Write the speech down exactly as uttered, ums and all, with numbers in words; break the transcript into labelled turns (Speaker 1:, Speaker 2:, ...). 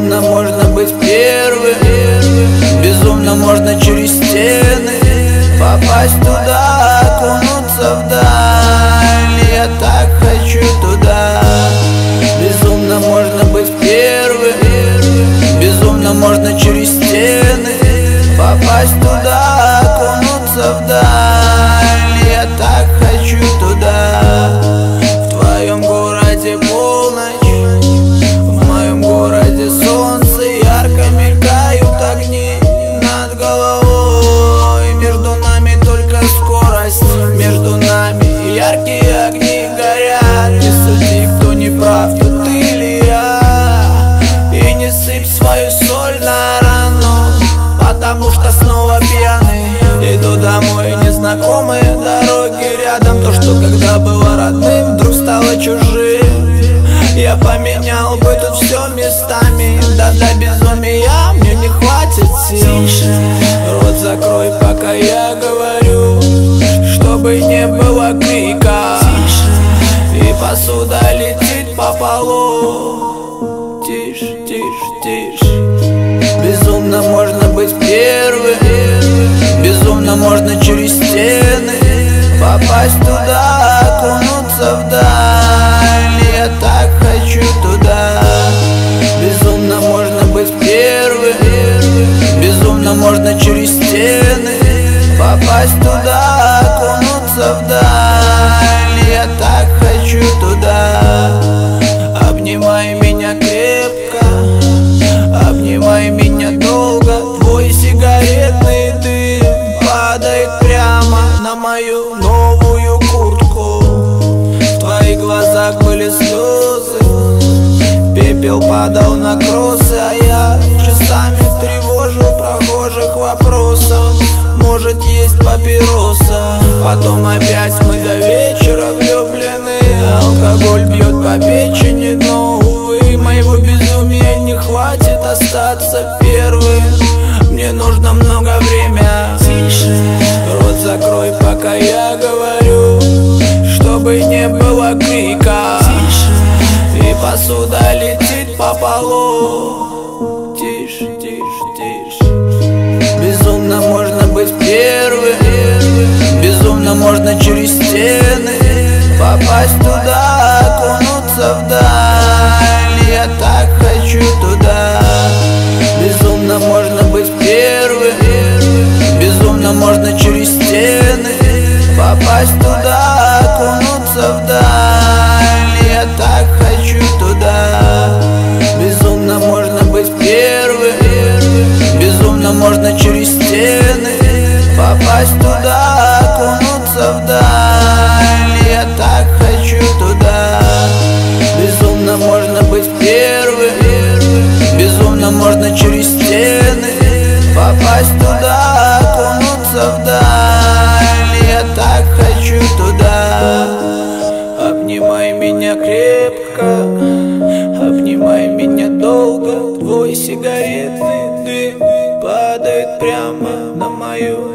Speaker 1: Безумно можно быть первым, безумно можно через стены попасть туда, окунуться вдаль. Я так хочу туда. Безумно можно быть первым, безумно можно через стены попасть туда, окунуться вдаль. Я так хочу туда. В твоем городе полночь, в моем городе солнце, ярко мелькают огни над головой. Между нами только скорость, между нами яркие огни горят. Не суди, кто не прав, то ты или я. И не сыпь свою соль на рану, потому что снова пьяный иду домой. Незнакомые дороги рядом, то, что когда было родным, вдруг стало чужим. Я поменял бы тут все местами, да для безумия мне не хватит сил. Рот закрой, пока я говорю, чтобы не было крика. И посуда летит по полу. Тише, тише, тише. Безумно можно быть первым, безумно можно через стены попасть туда, окунуться вдаль. Я так хочу туда. Безумно можно быть первым, безумно можно через стены попасть туда, окунуться вдаль. Я так хочу туда. Обнимай меня крепко, обнимай меня долго. Твой сигаретный дым падает прямо на мою новую куртку. В твоих глазах были слезы, пепел падал на кроссы, а я часами тревожил прохожих вопросом: может, есть папироса? Потом опять мы до вечера влюблены. Алкоголь бьет по печени, но, увы, моего безумия не хватит остаться первым. Мне нужно много времени. Рот закрой, пока я говорю, чтобы не было крика. И посуда летит по полу. Тише, тише, тише. Безумно можно быть первым, безумно можно через стены попасть туда, окунуться вдаль. Я так хочу туда. Безумно можно быть первым, безумно можно через стены попасть туда, окунуться вдаль. Я так хочу туда. Безумно можно быть первым, безумно можно через стены попасть туда, окунуться вдаль. Я так хочу туда. Безумно можно быть первым, безумно можно через стены попасть туда, окунуться вдаль. Я так хочу туда. Обнимай меня крепко, обнимай меня долго. Твой сигаретный дым падает прямо на мою